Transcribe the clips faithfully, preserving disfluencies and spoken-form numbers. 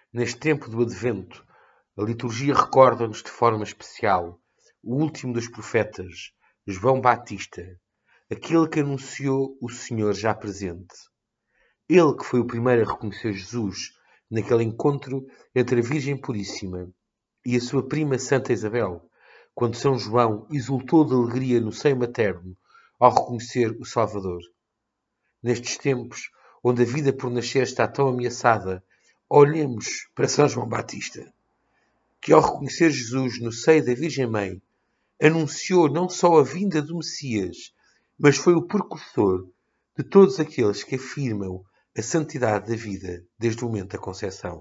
Neste tempo do Advento, a liturgia recorda-nos de forma especial o último dos profetas, João Batista, aquele que anunciou o Senhor já presente. Ele que foi o primeiro a reconhecer Jesus naquele encontro entre a Virgem Puríssima e a sua prima Santa Isabel, quando São João exultou de alegria no seio materno ao reconhecer o Salvador. Nestes tempos, onde a vida por nascer está tão ameaçada, olhemos para São João Batista, que ao reconhecer Jesus no seio da Virgem Mãe, anunciou não só a vinda do Messias, mas foi o precursor de todos aqueles que afirmam a santidade da vida desde o momento da concepção.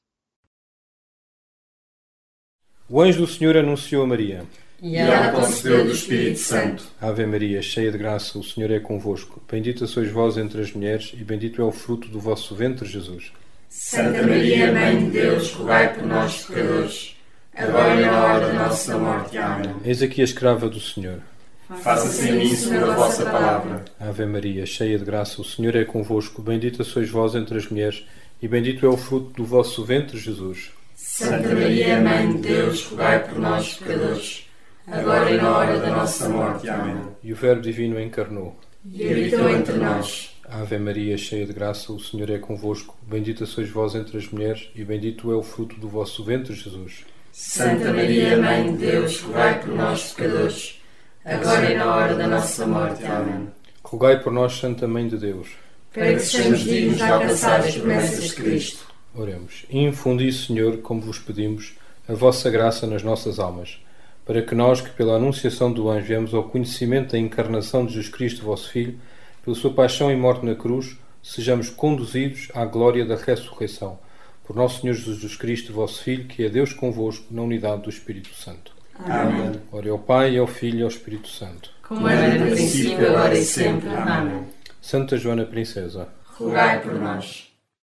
O anjo do Senhor anunciou a Maria. E ela concebeu do Espírito Santo. Ave Maria, cheia de graça, o Senhor é convosco. Bendita sois vós entre as mulheres, e bendito é o fruto do vosso ventre, Jesus. Santa Maria, Mãe de Deus, rogai por nós, pecadores, agora e na hora da nossa morte. Amém. Eis aqui a escrava do Senhor. Faça-se em mim segundo a vossa palavra. Ave Maria, cheia de graça, o Senhor é convosco. Bendita sois vós entre as mulheres, e bendito é o fruto do vosso ventre, Jesus. Santa Maria, Mãe de Deus, rogai por nós, pecadores, agora e na hora da nossa morte. Amém. E o Verbo Divino encarnou E habitou entre nós. Ave Maria, cheia de graça, o Senhor é convosco. Bendita sois vós entre as mulheres, e bendito é o fruto do vosso ventre, Jesus. Santa Maria, Mãe de Deus, rogai por nós, pecadores, agora e na hora da nossa morte. Amém. Rogai por nós, Santa Mãe de Deus, para que sejamos dignos de alcançar as promessas de Cristo. Oremos. Infundi, Senhor, como vos pedimos, a vossa graça nas nossas almas, para que nós, que pela anunciação do anjo viemos ao conhecimento da encarnação de Jesus Cristo, vosso Filho, pela sua paixão e morte na cruz, sejamos conduzidos à glória da ressurreição. Por nosso Senhor Jesus Cristo, vosso Filho, que é Deus convosco, na unidade do Espírito Santo. Amém. Ora ao Pai, ao Filho e ao Espírito Santo. Como era no princípio, agora e sempre. Amém. Santa Joana Princesa, rogai por nós.